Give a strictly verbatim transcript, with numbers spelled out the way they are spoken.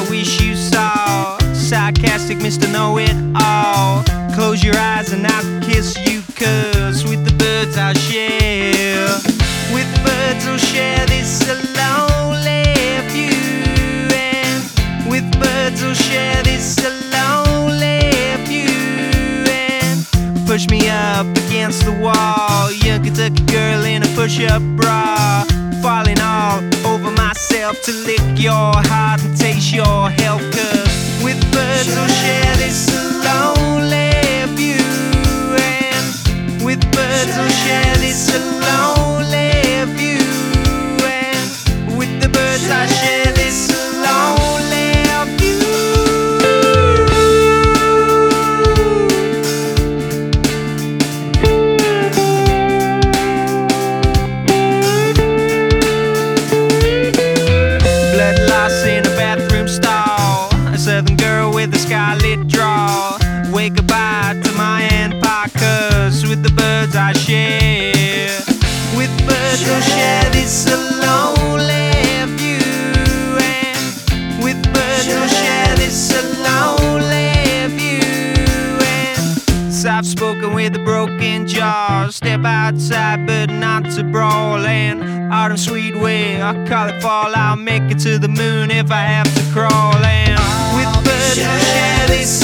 I wish you saw. Sarcastic Mister Know-It-All. Close your eyes and I'll kiss you, cause with the birds I'll share. With the birds I'll share this lonely view. And with birds I'll share this lonely view. And push me up against the wall, young Kentucky girl in a push-up bra. Falling all over myself to lick your heart and taste your health, cause with birds I'll share this lonely view. And with birds I'll share this lonely view. And with the birds I share this lonely view. Blood loss in a bathroom stall, a southern girl with a scarlet draw. Wave goodbye to my Aunt Pa, cause with the birds I share. With birds I'll share this lonely view. And with birds I'll share this lonely view. And soft spoken with a broken jaw. Step outside but not to brawl. And autumn sweet way, I'll call it fall. I'll make it to the moon if I have to crawl. And with birds I'll share this